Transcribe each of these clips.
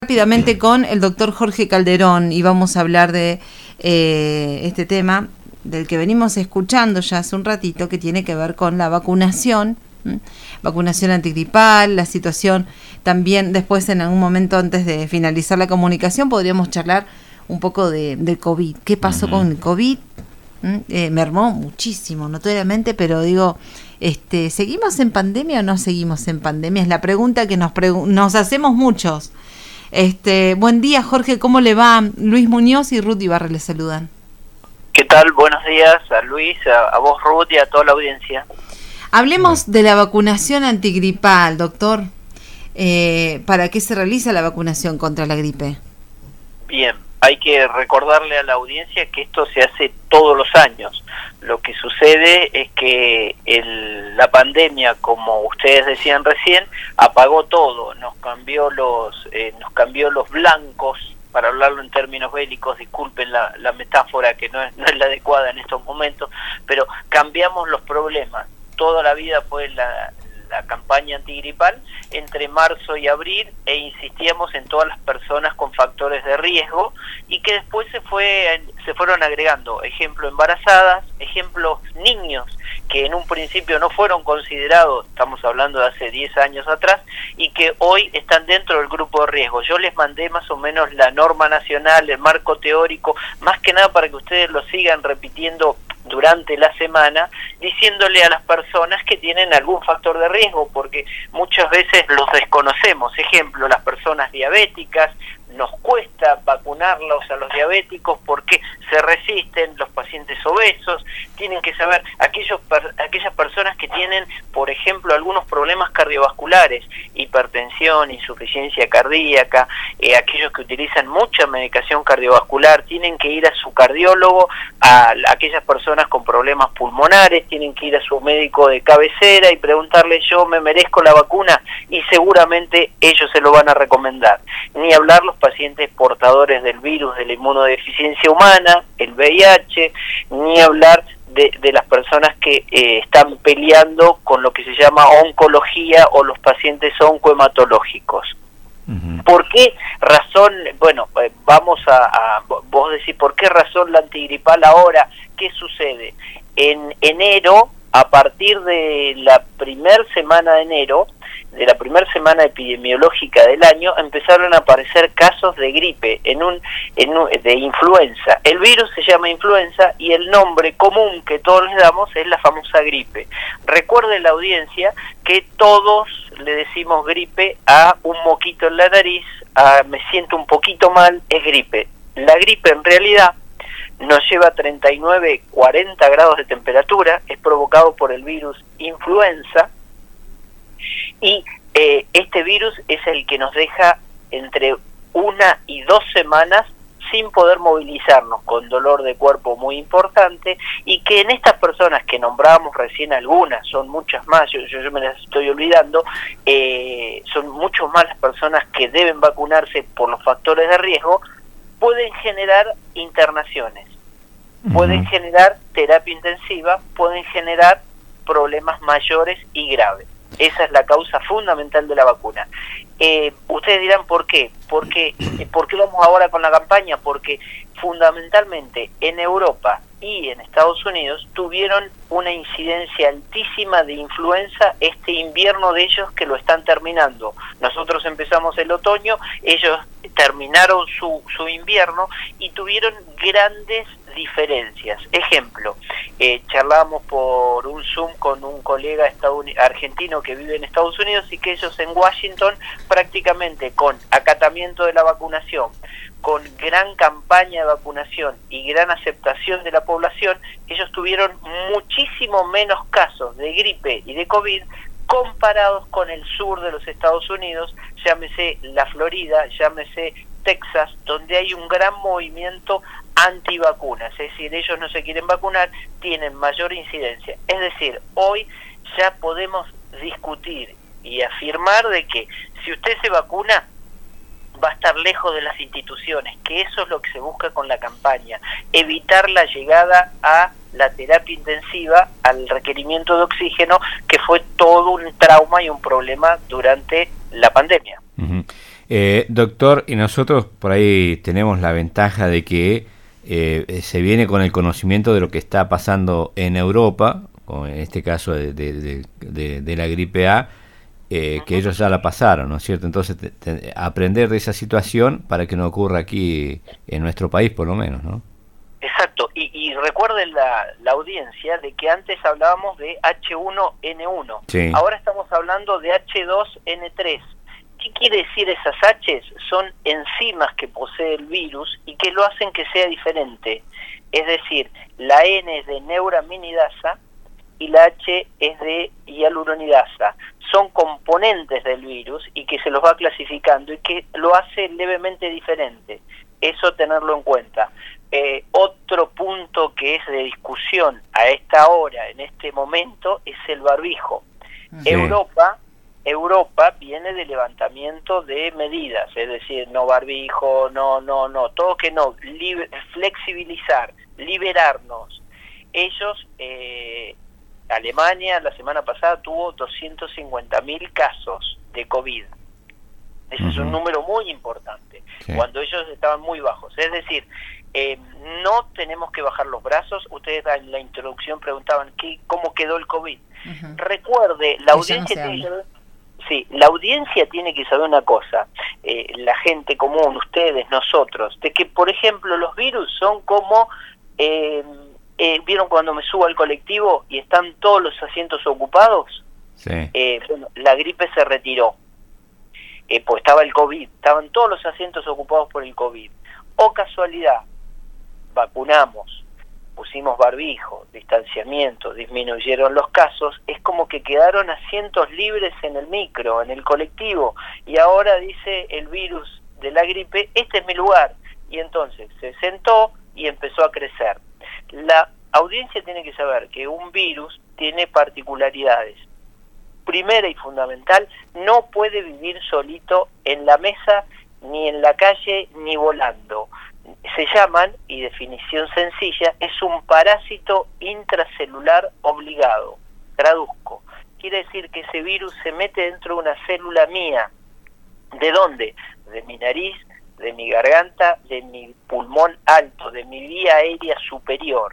Rápidamente con el doctor Jorge Calderón y vamos a hablar de este tema del que venimos escuchando ya hace un ratito, que tiene que ver con la vacunación, vacunación antigripal, la situación también. Después, en algún momento antes de finalizar la comunicación, podríamos charlar un poco de COVID. ¿Qué pasó con el COVID? Mermó muchísimo, notoriamente, pero digo, ¿seguimos en pandemia o no seguimos en pandemia? Es la pregunta que nos hacemos muchos. Buen día, Jorge, ¿cómo le va? Luis Muñoz y Ruth Ibarra le saludan. ¿Qué tal? Buenos días a Luis, a vos, Ruth, y a toda la audiencia. Hablemos de la vacunación antigripal, doctor. ¿Para qué se realiza la vacunación contra la gripe? Bien, hay que recordarle a la audiencia que esto se hace todos los años. Lo que sucede es que la pandemia, como ustedes decían recién, apagó todo, nos cambió los blancos, para hablarlo en términos bélicos, disculpen la metáfora que no es la adecuada en estos momentos, pero cambiamos los problemas. Toda la vida fue la campaña antigripal entre marzo y abril, e insistíamos en todas las personas con factores de riesgo, y que después se fueron agregando, ejemplo, embarazadas, ejemplo, niños que en un principio no fueron considerados, estamos hablando de hace 10 años atrás, y que hoy están dentro del grupo de riesgo. Yo les mandé más o menos la norma nacional, el marco teórico, más que nada para que ustedes lo sigan repitiendo durante la semana, diciéndole a las personas que tienen algún factor de riesgo, porque muchas veces los desconocemos. Ejemplo, las personas diabéticas, nos cuesta vacunarlos a los diabéticos porque se resisten. Los pacientes obesos tienen que saber, aquellas personas que tienen, por ejemplo, algunos problemas cardiovasculares, hipertensión, insuficiencia cardíaca, aquellos que utilizan mucha medicación cardiovascular, tienen que ir a su cardiólogo. A aquellas personas con problemas pulmonares tienen que ir a su médico de cabecera y preguntarle: yo me merezco la vacuna, y seguramente ellos se lo van a recomendar. Ni hablar los pacientes portadores del virus de la inmunodeficiencia humana, el VIH, ni hablar de las personas que están peleando con lo que se llama oncología o los pacientes oncohematológicos. Uh-huh. ¿Por qué razón? Bueno, vamos vos decís, ¿por qué razón la antigripal ahora? ¿Qué sucede? En enero, a partir de la primera semana de enero, de la primera semana epidemiológica del año, empezaron a aparecer casos de gripe, de influenza. El virus se llama influenza y el nombre común que todos le damos es la famosa gripe. Recuerde la audiencia que todos le decimos gripe a un moquito en la nariz, a me siento un poquito mal, es gripe. La gripe en realidad nos lleva a 39, 40 grados de temperatura, es provocado por el virus influenza, y este virus es el que nos deja entre 1 y 2 semanas sin poder movilizarnos, con dolor de cuerpo muy importante, y que en estas personas que nombrábamos recién, algunas, son muchas más, yo me las estoy olvidando, son muchos más las personas que deben vacunarse por los factores de riesgo, pueden generar internaciones, pueden generar terapia intensiva, pueden generar problemas mayores y graves. Esa es la causa fundamental de la vacuna. Ustedes dirán, ¿por qué? ¿Por qué vamos ahora con la campaña? Porque fundamentalmente en Europa y en Estados Unidos tuvieron una incidencia altísima de influenza este invierno de ellos, que lo están terminando. Nosotros empezamos el otoño, ellos terminaron su invierno y tuvieron grandes diferencias. Ejemplo, charlamos por un Zoom con un colega argentino que vive en Estados Unidos, y que ellos en Washington, prácticamente con acatamiento de la vacunación, con gran campaña de vacunación y gran aceptación de la población, ellos tuvieron muchísimo menos casos de gripe y de COVID comparados con el sur de los Estados Unidos, llámese la Florida, llámese Texas, donde hay un gran movimiento antivacunas, es decir, ellos no se quieren vacunar, tienen mayor incidencia. Es decir, hoy ya podemos discutir y afirmar de que si usted se vacuna, va a estar lejos de las instituciones, que eso es lo que se busca con la campaña, evitar la llegada a la terapia intensiva, al requerimiento de oxígeno, que fue todo un trauma y un problema durante la pandemia. Uh-huh. Doctor, y nosotros por ahí tenemos la ventaja de que se viene con el conocimiento de lo que está pasando en Europa, en este caso de la gripe A, que ellos ya la pasaron, ¿no es cierto? Entonces, aprender de esa situación para que no ocurra aquí en nuestro país, por lo menos, ¿no? Exacto, y recuerden la audiencia de que antes hablábamos de H1N1, sí. Ahora estamos hablando de H2N3. ¿Qué quiere decir esas H's? Son enzimas que posee el virus y que lo hacen que sea diferente. Es decir, la N es de neuraminidasa y la H es de hialuronidasa. Son componentes del virus y que se los va clasificando y que lo hace levemente diferente. Eso tenerlo en cuenta. Otro punto que es de discusión a esta hora, en este momento, es el barbijo. Sí. Europa viene de levantamiento de medidas, es decir, no barbijo, no, todo que no, flexibilizar, liberarnos. Ellos, Alemania la semana pasada tuvo 250.000 casos de COVID. Ese es un número muy importante, sí. Cuando ellos estaban muy bajos. Es decir, no tenemos que bajar los brazos. Ustedes en la introducción preguntaban cómo quedó el COVID. Recuerde, la audiencia tiene que saber una cosa, la gente común, ustedes, nosotros, de que, por ejemplo, los virus son como, ¿vieron cuando me subo al colectivo y están todos los asientos ocupados? Sí. Bueno, la gripe se retiró, pues estaba el COVID, estaban todos los asientos ocupados por el COVID. O casualidad, vacunamos, pusimos barbijo, distanciamiento, disminuyeron los casos, es como que quedaron asientos libres en el micro, en el colectivo, y ahora dice el virus de la gripe, este es mi lugar, y entonces se sentó y empezó a crecer. La audiencia tiene que saber que un virus tiene particularidades. Primera y fundamental, no puede vivir solito en la mesa, ni en la calle, ni volando. Se llaman, y definición sencilla, es un parásito intracelular obligado. Traduzco. Quiere decir que ese virus se mete dentro de una célula mía. ¿De dónde? De mi nariz, de mi garganta, de mi pulmón alto, de mi vía aérea superior.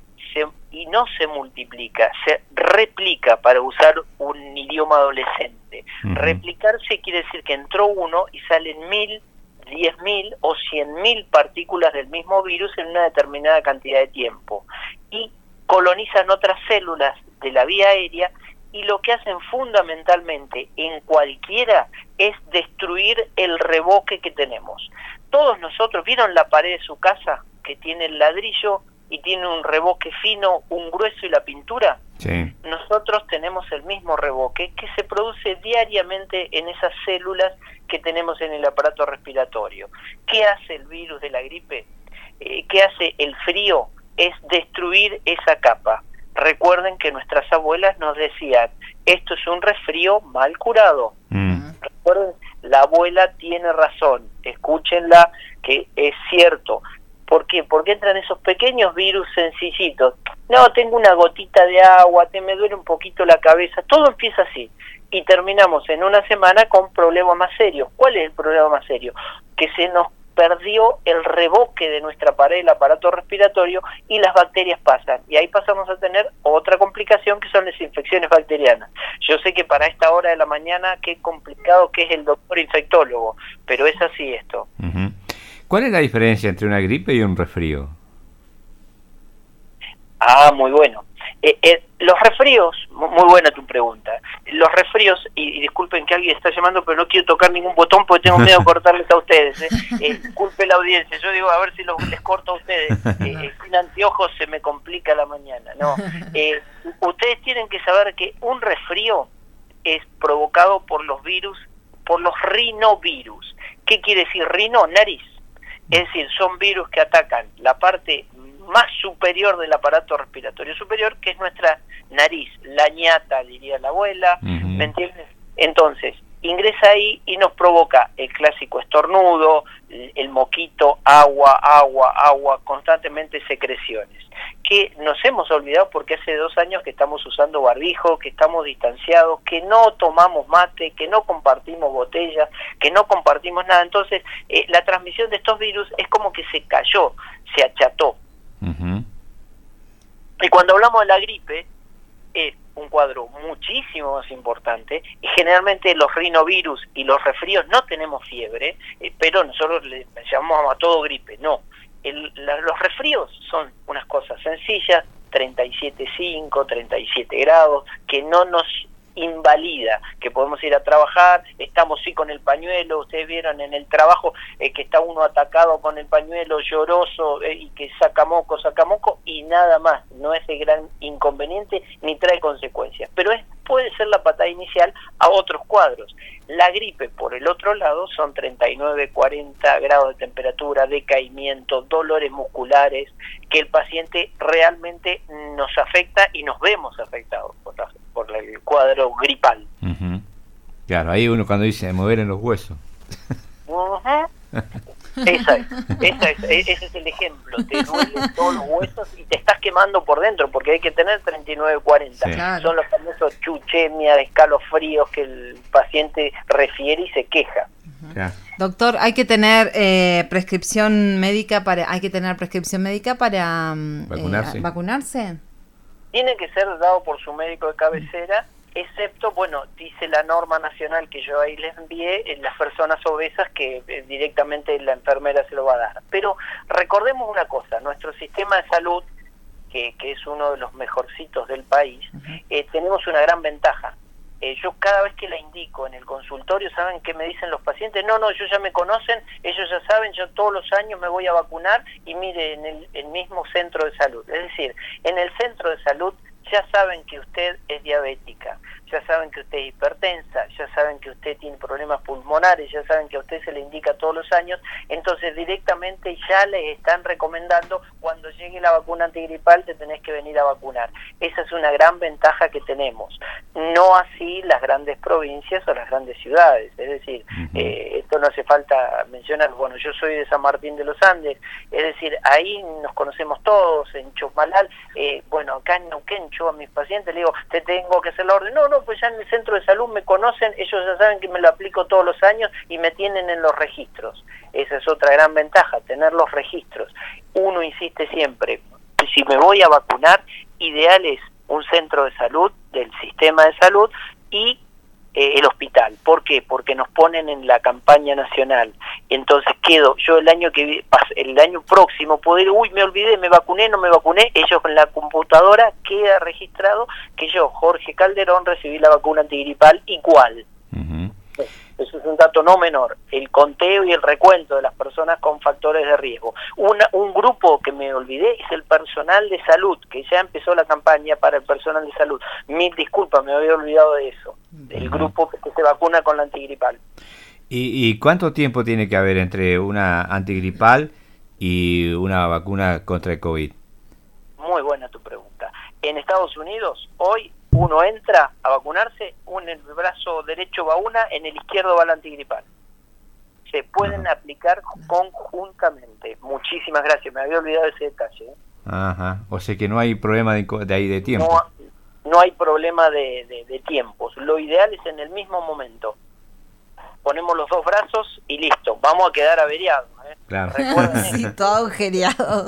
Y no se multiplica, se replica, para usar un idioma adolescente. Replicarse quiere decir que entró uno y salen 1.000, 10.000 o 100.000 partículas del mismo virus en una determinada cantidad de tiempo. Y colonizan otras células de la vía aérea, y lo que hacen fundamentalmente en cualquiera es destruir el revoque que tenemos. Todos nosotros, ¿vieron la pared de su casa que tiene el ladrillo y tiene un revoque fino, un grueso y la pintura? Sí. Nosotros tenemos el mismo revoque que se produce diariamente en esas células que tenemos en el aparato respiratorio. ¿Qué hace el virus de la gripe? ¿Qué hace el frío? Es destruir esa capa. Recuerden que nuestras abuelas nos decían, esto es un resfrío mal curado. Recuerden, la abuela tiene razón, escúchenla, que es cierto. ¿Por qué? Porque entran esos pequeños virus sencillitos. No, tengo una gotita de agua, me duele un poquito la cabeza. Todo empieza así. Y terminamos en una semana con problemas más serios. ¿Cuál es el problema más serio? Que se nos perdió el revoque de nuestra pared, el aparato respiratorio, y las bacterias pasan. Y ahí pasamos a tener otra complicación, que son las infecciones bacterianas. Yo sé que para esta hora de la mañana, qué complicado que es el doctor infectólogo, pero es así esto. ¿Cuál es la diferencia entre una gripe y un resfrío? Muy bueno. Los resfríos, muy buena tu pregunta. Los resfríos, y disculpen que alguien está llamando, pero no quiero tocar ningún botón porque tengo miedo de cortarles a ustedes. Disculpe la audiencia, yo digo a ver si les corto a ustedes. Sin anteojos se me complica la mañana. No, ustedes tienen que saber que un resfrío es provocado por los virus, por los rinovirus. ¿Qué quiere decir rino? Nariz. Es decir, son virus que atacan la parte más superior del aparato respiratorio superior, que es nuestra nariz, la ñata, diría la abuela, ¿me entiendes? Entonces, ingresa ahí y nos provoca el clásico estornudo, el moquito, agua, constantemente secreciones. que nos hemos olvidado porque hace 2 años que estamos usando barbijo, que estamos distanciados, que no tomamos mate, que no compartimos botellas, que no compartimos nada. Entonces, la transmisión de estos virus es como que se cayó, se acható. Uh-huh. Y cuando hablamos de la gripe, es un cuadro muchísimo más importante, y generalmente los rinovirus y los resfríos no tenemos fiebre, pero nosotros le llamamos a todo gripe, no. Los resfríos son unas cosas sencillas, 37,5, 37 grados, que no nos invalida, que podemos ir a trabajar, estamos sí con el pañuelo, ustedes vieron en el trabajo que está uno atacado con el pañuelo lloroso y que saca moco, y nada más, no es de gran inconveniente ni trae consecuencias, pero puede ser la patada inicial a otros cuadros. La gripe, por el otro lado, son 39, 40 grados de temperatura, decaimiento, dolores musculares, que el paciente realmente nos afecta y nos vemos afectados por el cuadro gripal. Uh-huh. Claro, ahí uno cuando dice mover en los huesos. Uh-huh. Ese es el ejemplo, te duelen todos los huesos y te estás quemando por dentro, porque hay que tener 39, 40. Sí. Claro. Son los famosos chuchemia, escalofríos que el paciente refiere y se queja. Uh-huh. Claro. Doctor, hay que tener prescripción médica para vacunarse. Tiene que ser dado por su médico de cabecera, excepto, bueno, dice la norma nacional que yo ahí les envié, en las personas obesas que directamente la enfermera se lo va a dar. Pero recordemos una cosa, nuestro sistema de salud, que es uno de los mejorcitos del país, tenemos una gran ventaja. Yo cada vez que la indico en el consultorio, ¿saben qué me dicen los pacientes? No, ellos ya me conocen, ellos ya saben, yo todos los años me voy a vacunar y mire, en el mismo centro de salud. Es decir, en el centro de salud ya saben que usted es diabética, ya saben que usted es hipertensa, ya saben que usted tiene problemas pulmonares, ya saben que a usted se le indica todos los años, entonces directamente ya le están recomendando, cuando llegue la vacuna antigripal te tenés que venir a vacunar. Esa es una gran ventaja que tenemos. No así las grandes provincias o las grandes ciudades, es decir, esto no hace falta mencionar, bueno, yo soy de San Martín de los Andes, es decir, ahí nos conocemos todos, en Chosmalal, bueno, acá en Neuquén, yo a mis pacientes le digo, te tengo que hacer la orden, no, pues ya en el centro de salud me conocen, ellos ya saben que me lo aplico todos los años y me tienen en los registros. Esa es otra gran ventaja, tener los registros. Uno insiste siempre, si me voy a vacunar, ideal es un centro de salud, del sistema de salud, y el hospital. ¿Por qué? Porque nos ponen en la campaña nacional. Entonces yo el año próximo puedo ir, me olvidé, me vacuné, no me vacuné, ellos en la computadora queda registrado que yo, Jorge Calderón, recibí la vacuna antigripal y cuál. Uh-huh. Eso es un dato no menor, el conteo y el recuento de las personas con factores de riesgo. Un grupo que me olvidé es el personal de salud, que ya empezó la campaña para el personal de salud. Mil disculpas, me había olvidado de eso, el grupo que se vacuna con la antigripal. ¿Y cuánto tiempo tiene que haber entre una antigripal y una vacuna contra el COVID? Muy buena tu pregunta. En Estados Unidos, hoy, uno entra a vacunarse, en el brazo derecho va una, en el izquierdo va la antigripal. Se pueden aplicar conjuntamente. Muchísimas gracias, me había olvidado ese detalle. Ajá, o sea que no hay problema de ahí de tiempo. No hay problema de tiempos. Lo ideal es en el mismo momento. Ponemos los dos brazos y listo, vamos a quedar averiados. Claro. Sí, todo agujereado.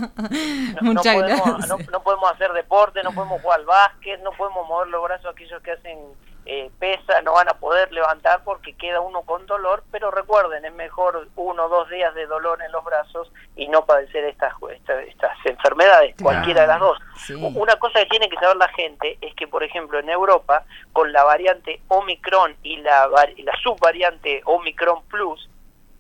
Muchas gracias. No podemos hacer deporte, no podemos jugar al básquet, no podemos mover los brazos, aquellos que hacen pesa, no van a poder levantar porque queda uno con dolor, pero recuerden, es mejor 1 o 2 días de dolor en los brazos y no padecer estas enfermedades, cualquiera de las dos. Sí. Una cosa que tiene que saber la gente es que, por ejemplo, en Europa, con la variante Omicron y la subvariante Omicron Plus,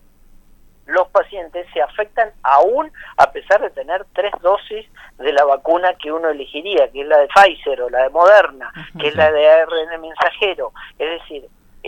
los pacientes se afectan aún a pesar de tener 3 dosis de la vacuna que uno elegiría, que es la de Pfizer o la de Moderna, que es la de ARN mensajero. Es decir,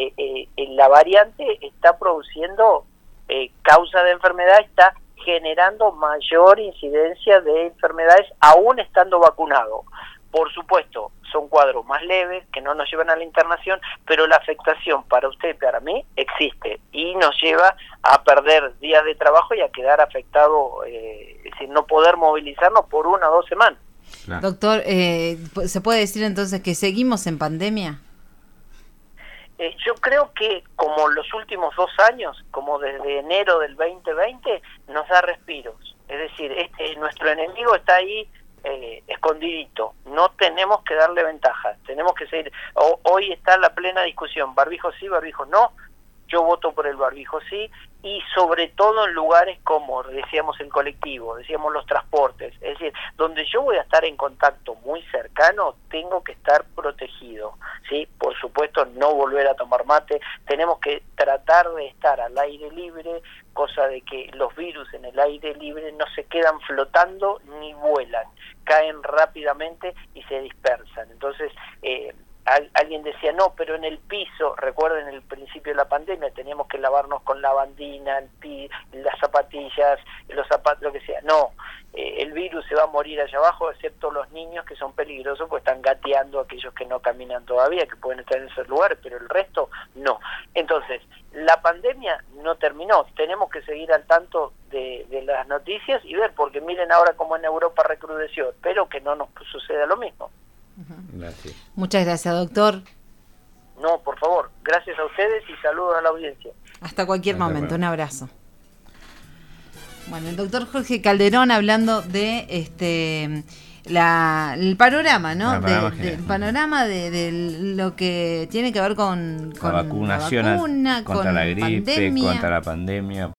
la variante está produciendo causa de enfermedad, está generando mayor incidencia de enfermedades aún estando vacunado. Por supuesto, son cuadros más leves que no nos llevan a la internación, pero la afectación para usted y para mí existe y nos lleva a perder días de trabajo y a quedar afectado, es decir, no poder movilizarnos por 1 o 2 semanas. Claro. Doctor, ¿se puede decir entonces que seguimos en pandemia? Yo creo que como los últimos 2 años, como desde enero del 2020, nos da respiros. Es decir, nuestro enemigo está ahí escondidito. No tenemos que darle ventaja. Tenemos que seguir. Hoy está la plena discusión. Barbijo sí, barbijo no. Yo voto por el barbijo sí, y sobre todo en lugares como, decíamos, el colectivo, decíamos los transportes, es decir, donde yo voy a estar en contacto muy cercano, tengo que estar protegido, ¿sí? Por supuesto, no volver a tomar mate, tenemos que tratar de estar al aire libre, cosa de que los virus en el aire libre no se quedan flotando ni vuelan, caen rápidamente y se dispersan. Entonces, alguien decía, no, pero en el piso, recuerden el principio de la pandemia, teníamos que lavarnos con lavandina, las zapatillas, los zapatos, lo que sea. No, el virus se va a morir allá abajo, excepto los niños que son peligrosos, pues están gateando aquellos que no caminan todavía, que pueden estar en esos lugares, pero el resto no. Entonces, la pandemia no terminó, tenemos que seguir al tanto de las noticias y ver, porque miren ahora cómo en Europa recrudeció, espero que no nos suceda lo mismo. Gracias. Muchas gracias, doctor. No, por favor, gracias a ustedes y saludos a la audiencia. Hasta cualquier Hasta momento, luego. un abrazo. Bueno, el doctor Jorge Calderón hablando de el panorama, ¿no? El panorama de lo que tiene que ver con la vacunación la vacuna, contra con la gripe, pandemia. contra la pandemia.